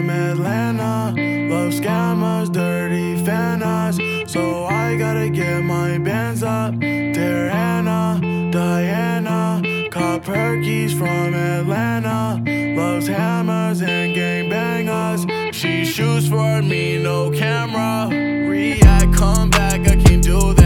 from Atlanta. Love scammers, dirty fantas. So I gotta get my bands up. Dear Anna, Diana, cop Perkies from Atlanta. Loves hammers and gangbangers. She shoots for me, no camera. React, come back, I can't do this.